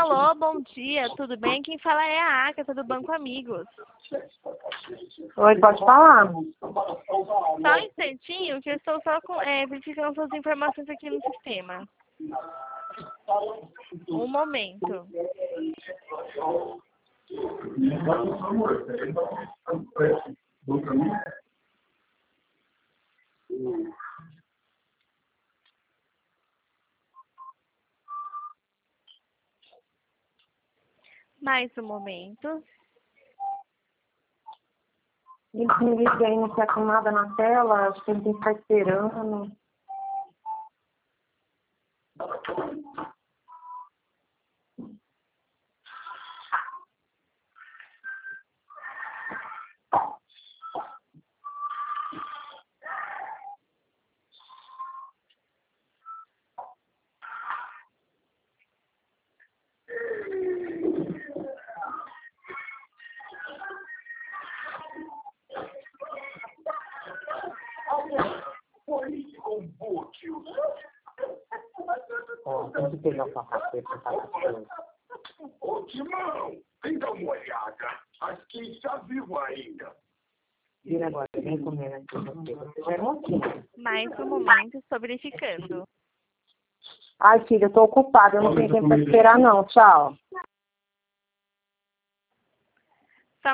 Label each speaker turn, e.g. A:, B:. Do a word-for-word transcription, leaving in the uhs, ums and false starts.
A: Alô, bom dia, tudo bem? Quem fala é a Agatha do Banco Amigos.
B: Oi, pode falar.
A: Só um instantinho que eu estou só com, é, verificando suas informações aqui no sistema. Um momento. Mais um momento.
B: Ele me liga aí, não quer com nada na tela, acho que ele tem que ficar esperando. Ó, tem que pegar o capacete pra fazer.
C: Ô, Timão, vem dar uma olhada. Acho que está vivo ainda.
B: Vira agora, vem comer aqui você. Você já não aqui.
A: Mais um momento, estou verificando.
B: Ai, filha, eu tô ocupada, eu não tenho tempo pra esperar não. Tchau.